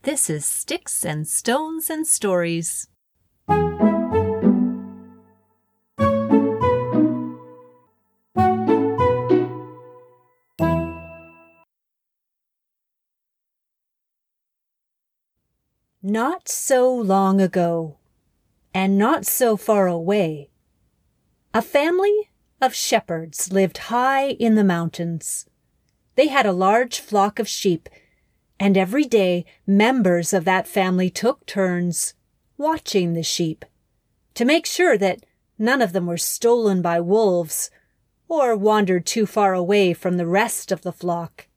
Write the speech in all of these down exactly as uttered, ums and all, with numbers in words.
This is Sticks and Stones and Stories. Not so long ago, and not so far away, a family of shepherds lived high in the mountains. They had a large flock of sheep, and every day members of that family took turns watching the sheep to make sure that none of them were stolen by wolves or wandered too far away from the rest of the flock.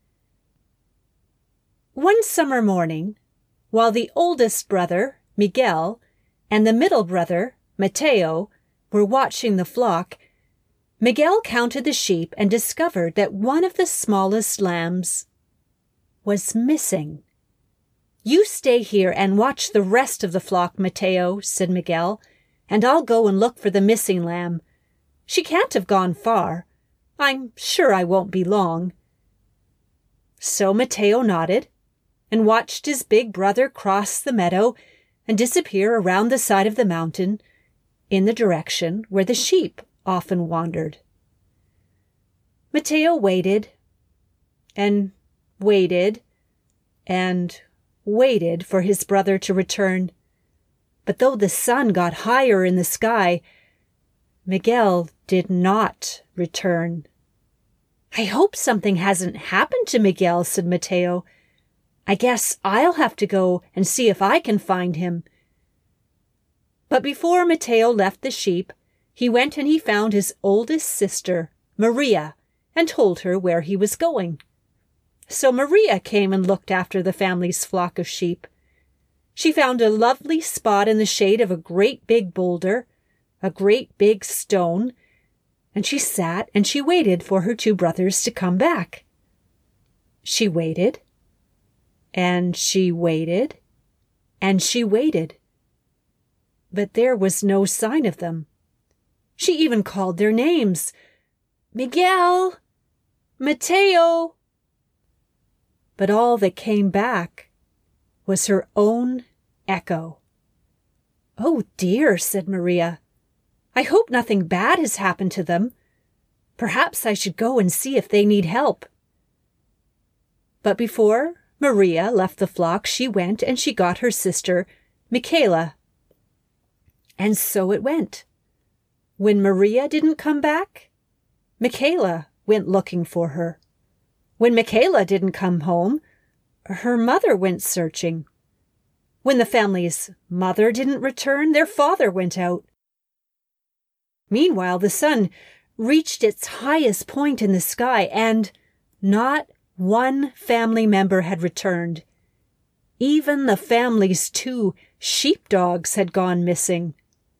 One summer morning, while the oldest brother, Miguel, and the middle brother, Mateo, were watching the flock, Miguel counted the sheep and discovered that one of the smallest lambs was missing. "You stay here and watch the rest of the flock, Mateo," said Miguel, "and I'll go and look for the missing lamb. She can't have gone far. I'm sure I won't be long." So Mateo nodded and watched his big brother cross the meadow and disappear around the side of the mountain in the direction where the sheep often wandered. Mateo waited and waited and waited for his brother to return. But though the sun got higher in the sky, Miguel did not return. "I hope something hasn't happened to Miguel," said Mateo. "I guess I'll have to go and see if I can find him." But before Mateo left the sheep, he went and he found his oldest sister, Maria, and told her where he was going. So Maria came and looked after the family's flock of sheep. She found a lovely spot in the shade of a great big boulder, a great big stone, and she sat and she waited for her two brothers to come back. She waited, and she waited, and she waited. But there was no sign of them. She even called their names. "Miguel! Mateo!" But all that came back was her own echo. "Oh dear," said Maria. "I hope nothing bad has happened to them. Perhaps I should go and see if they need help." But before Maria left the flock, she went and she got her sister, Michaela. And so it went. When Maria didn't come back, Michaela went looking for her. When Michaela didn't come home, her mother went searching. When the family's mother didn't return, their father went out. Meanwhile, the sun reached its highest point in the sky, and not one family member had returned. Even the family's two sheepdogs had gone missing.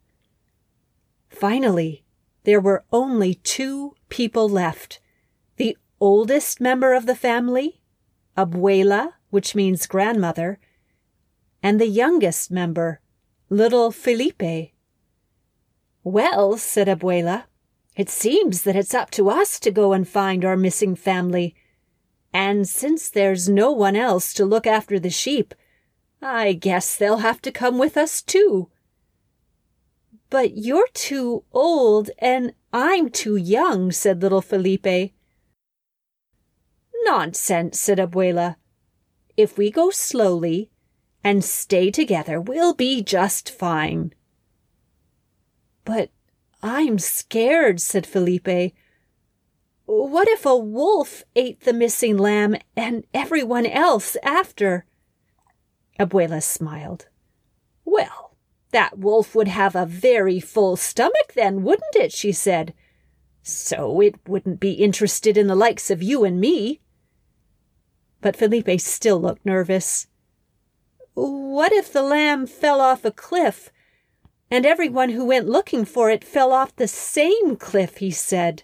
Finally, there were only two people left. The oldest member of the family, Abuela, which means grandmother, and the youngest member, little Felipe. "Well," said Abuela, "it seems that it's up to us to go and find our missing family. And since there's no one else to look after the sheep, I guess they'll have to come with us too." "But you're too old and I'm too young," said little Felipe. "Nonsense," said Abuela. "If we go slowly and stay together, we'll be just fine." "But I'm scared," said Felipe. "What if a wolf ate the missing lamb and everyone else after?" Abuela smiled. "Well, that wolf would have a very full stomach then, wouldn't it?" she said. "So it wouldn't be interested in the likes of you and me." But Felipe still looked nervous. "What if the lamb fell off a cliff, and everyone who went looking for it fell off the same cliff?" he said.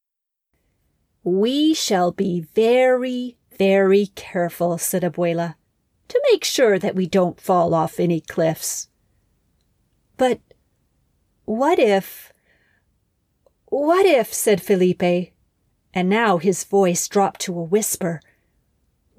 "We shall be very, very careful," said Abuela, "to make sure that we don't fall off any cliffs." "But what if, what if," said Felipe, and now his voice dropped to a whisper,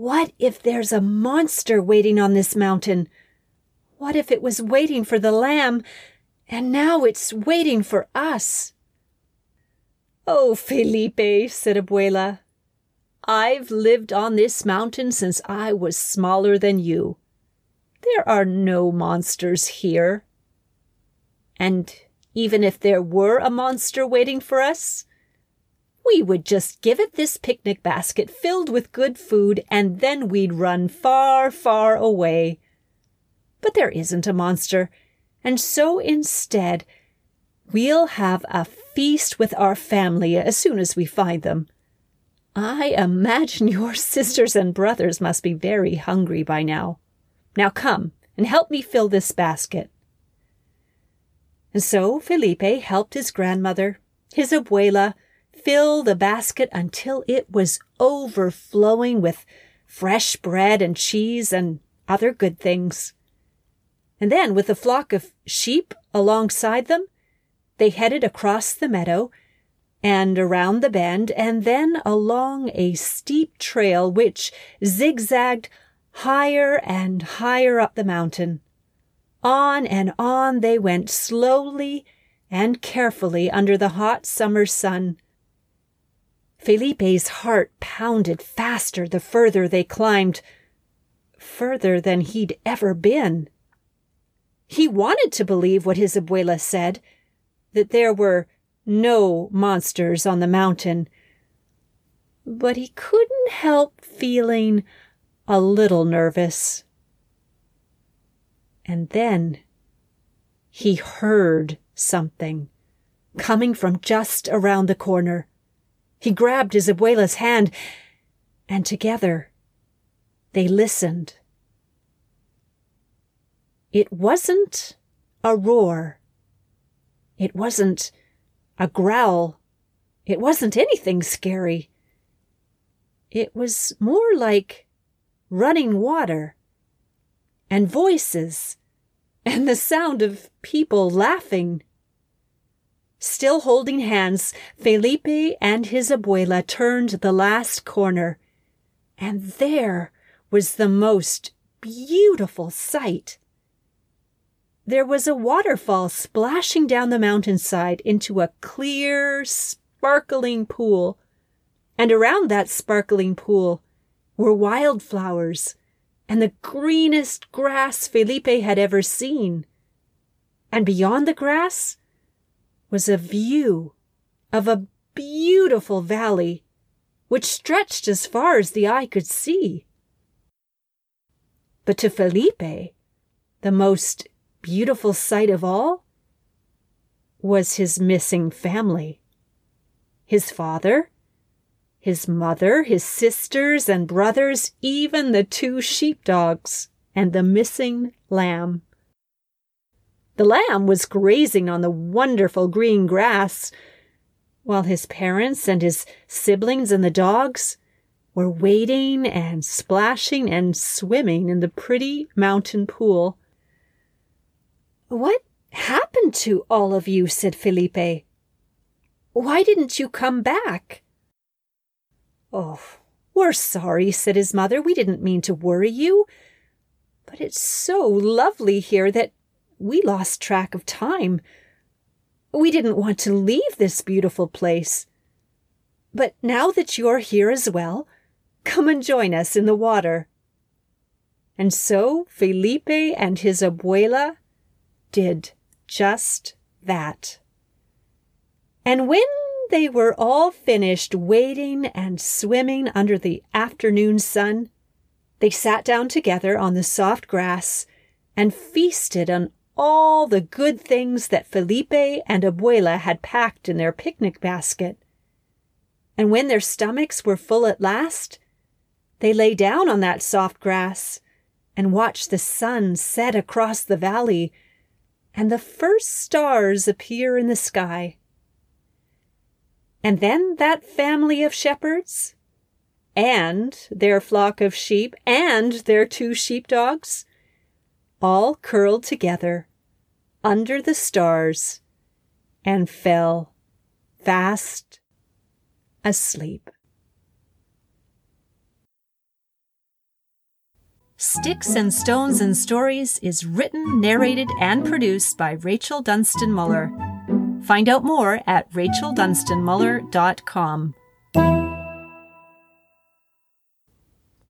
What if there's a monster waiting on this mountain? What if it was waiting for the lamb, and now it's waiting for us?" "Oh, Felipe," said Abuela, "I've lived on this mountain since I was smaller than you. There are no monsters here. And even if there were a monster waiting for us, we would just give it this picnic basket filled with good food, and then we'd run far, far away. But there isn't a monster, and so instead, we'll have a feast with our family as soon as we find them. I imagine your sisters and brothers must be very hungry by now. Now come and help me fill this basket." And so Felipe helped his grandmother, his abuela, fill the basket until it was overflowing with fresh bread and cheese and other good things. And then, with a flock of sheep alongside them, they headed across the meadow and around the bend, and then along a steep trail which zigzagged higher and higher up the mountain. On and on they went slowly and carefully under the hot summer sun. Felipe's heart pounded faster the further they climbed, further than he'd ever been. He wanted to believe what his abuela said, that there were no monsters on the mountain, but he couldn't help feeling a little nervous. And then he heard something coming from just around the corner. He grabbed his abuela's hand, and together they listened. It wasn't a roar. It wasn't a growl. It wasn't anything scary. It was more like running water and voices and the sound of people laughing. Still holding hands, Felipe and his abuela turned the last corner, and there was the most beautiful sight. There was a waterfall splashing down the mountainside into a clear, sparkling pool, and around that sparkling pool were wildflowers and the greenest grass Felipe had ever seen. And beyond the grass was a view of a beautiful valley which stretched as far as the eye could see. But to Felipe, the most beautiful sight of all was his missing family. His father, his mother, his sisters and brothers, even the two sheepdogs, and the missing lamb. The lamb was grazing on the wonderful green grass, while his parents and his siblings and the dogs were wading and splashing and swimming in the pretty mountain pool. "What happened to all of you?" said Felipe. "Why didn't you come back?" "Oh, we're sorry," said his mother. "We didn't mean to worry you. But it's so lovely here that we lost track of time. We didn't want to leave this beautiful place. But now that you're here as well, come and join us in the water." And so Felipe and his abuela did just that. And when they were all finished wading and swimming under the afternoon sun, they sat down together on the soft grass and feasted on all the good things that Felipe and Abuela had packed in their picnic basket. And when their stomachs were full at last, they lay down on that soft grass and watched the sun set across the valley and the first stars appear in the sky. And then that family of shepherds, and their flock of sheep, and their two sheepdogs, all curled together under the stars and fell fast asleep. Sticks and Stones and Stories is written, narrated, and produced by Rachel Dunstan Muller. Find out more at rachel dunstan muller dot com.